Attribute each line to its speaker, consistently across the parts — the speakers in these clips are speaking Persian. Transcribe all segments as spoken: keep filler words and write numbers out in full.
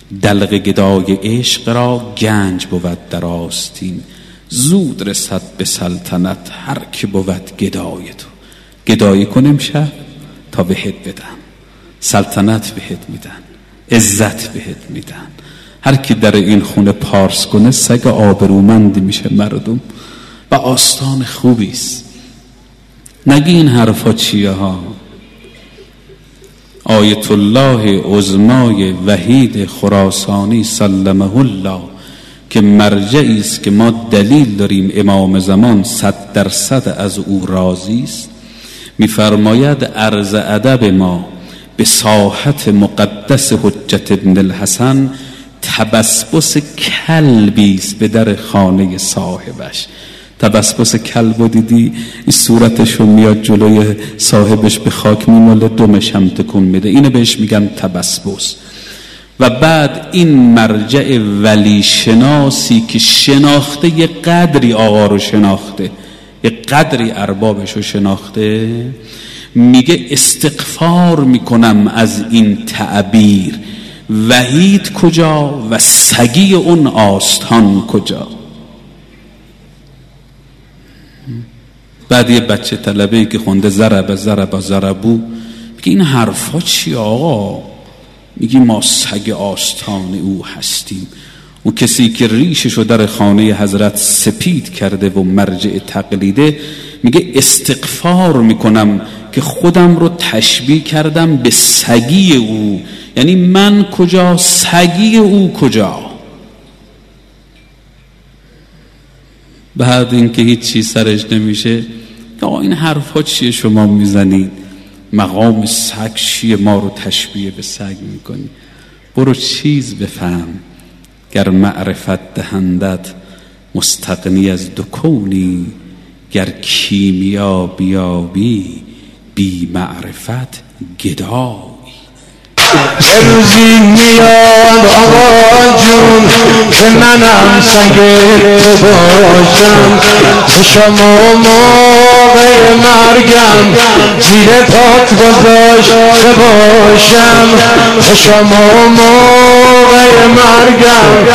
Speaker 1: دلق گدای عشق را گنج بود در آستین. زود رسد به سلطنت هر که بود گدای تو. گدایی کن امشب تا بهت بدن، سلطنت بهت میدن، عزت بهت میدن. هر کی در این خونه پارس کنه سگ آبرومندی میشه مردم و آستان خوبیست. نگی این حرفا چیه ها. آیت الله عظمای وحید خراسانی سلمه الله که مرجعی است که ما دلیل داریم امام زمان صد درصد از او راضی است، می‌فرماید عرض ادب ما به ساحت مقدس حجت ابن الحسن تبسبس کلبی است به در خانه صاحبش. تبسبس کلبو دیدی این صورتشو میاد جلوی صاحبش به خاک میماله، دمش هم تکون میده، اینو بهش میگن تبسبس. و بعد این مرجع ولی شناسی که شناخته یه قدری آقا رو شناخته، یه قدری اربابش رو شناخته، میگه استغفار میکنم از این تعبیر، وحید کجا و سگی اون آستان کجا. بعد یه بچه طلبه‌ای که خونده ضرب ضرب ضربو میگه این حرفا چی آقا؟ میگی ما سگ آستان او هستیم. اون کسی که ریششو در خانه حضرت سپید کرده و مرجع تقلیده میگه استغفار میکنم که خودم رو تشبیه کردم به سگی او. یعنی من کجا، سگی او کجا؟ بعد این که هیچ چیز سرش نمیشه آقا این حرفا چیه شما میزنید؟ مقام سگ چیه ما رو تشبیه به سگ میکنی؟ برو چیز بفهم گر معرفت دهندت مستغنی از دو کونی، گر کیمیا بیابی بی معرفت گدایی.
Speaker 2: یه روزی میاد آقا جون که منم سگ تو باشم، که شما موقع مرگم زیر پات گذاشته باشم، که شما موقع مرگم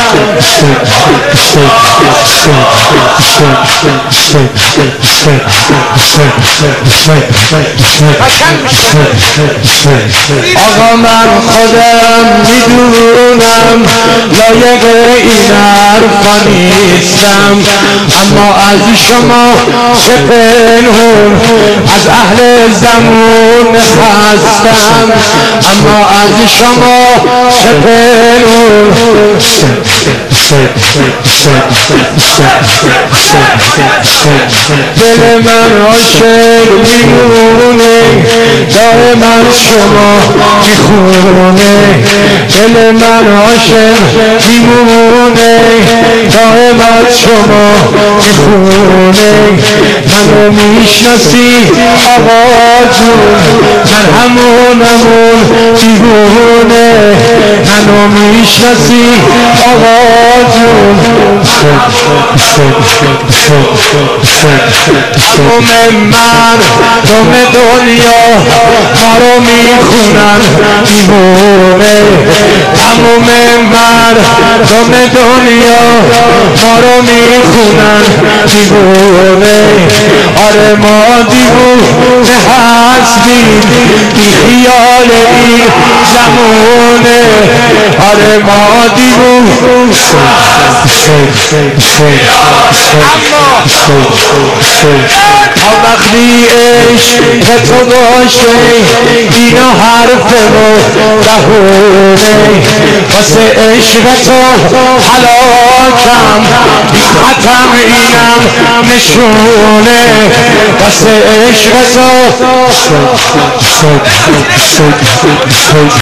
Speaker 2: آقا من خودم میدونم لایق این حرفا نیستم، اما از شما چه پنهون از اهل زمون هستم، اما از شما چه پنهون. دل من عاشق میمونه دائما شما میخونه، دل من عاشق میمونه دائما شما میخونه. منو میشناسی آقا جون من همونمون دیوونه، منو میشناسی آقا جون. تمام مردم دنیا ما رو میخونن دیوونه، تمام مردم دنیا ما رو میخونن دیوونه. آره ما دیوونه هستیم بی خیال این زمونه، آره ما دیوونه. تا وقتی عشق تو باشه اینا حرف و بهونه، واسه عشق تو هلاکم بی خطم اینم نشونه، واسه عشق تو